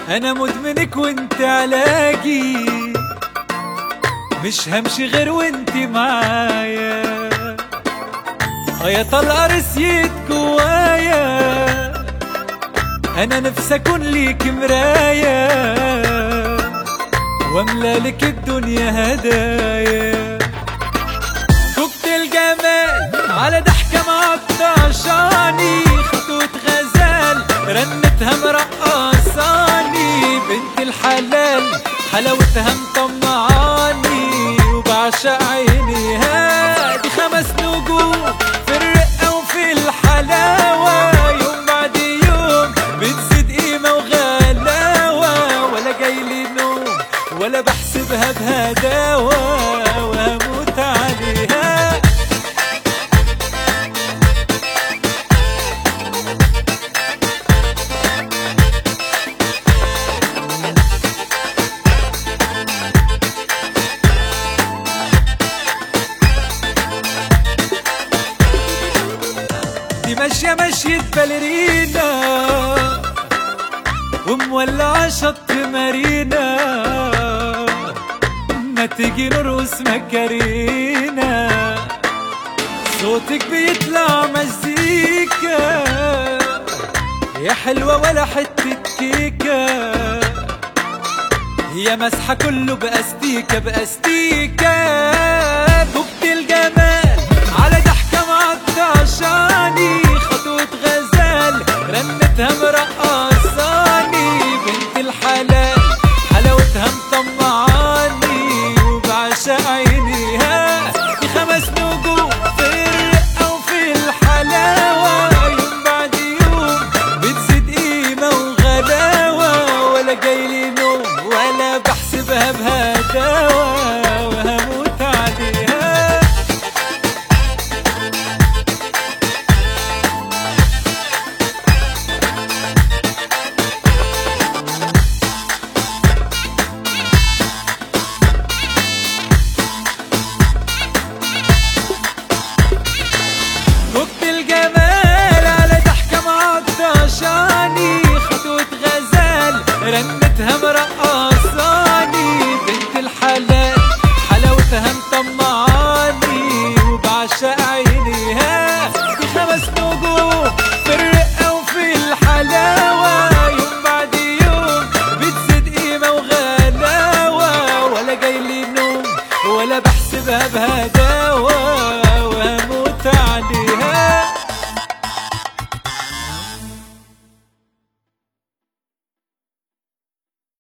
انا مدمنك وانت علاجي، مش همشي غير وانت معايا. يا طلقة رسيت جوايا، انا نفسي اكون ليك مراية واملالك الدنيا هدايا. كوكتيل جمال على ضحكة معطشاني، خطوة غزال رنتها مرقصاني، بنت الحلال حلاوتها مطمعاني وبعشق عينيها. دي 5 نجوم في الرقة وفي الحلاوة، يوم بعد يوم بتزيد قيمة وغلاوة، ولا جايلي نوم ولا بحسبها بهداوة وهموت عليها. دي ماشية ماشية باليرينا ومولعة شط مارينا، ما تيجي نرقص مكارينا، صوتك بيطلع مزيكا، يا حلوة ولا حتة كيكة، يا مسحة كله بأستيكة بأستيكة. كوكتيل جمال على ضحكة معطشاني، خطوة غزال رنتها مرقصاني، بنت الحلال حلاوتها مطمعاني وبعشق عينيها. دي 5 نجوم في الرقة وفي الحلاوة، يوم بعد يوم بتزيد قيمة وغلاوة، ولا جايلي نوم ولا بحسبها بهداوة وهموت عليها. كوكتيل جمال على ضحكة معطشاني، خطوة غزال رنتها مرقصاني، بنت الحلال حلاوتها مطمعاني وبعشق عينيها. دي 5 نجوم في الرقة وفي الحلاوة، يوم بعد يوم بتزيد قيمة وغلاوة، ولا جايلي نوم ولا بحسبها بهداوة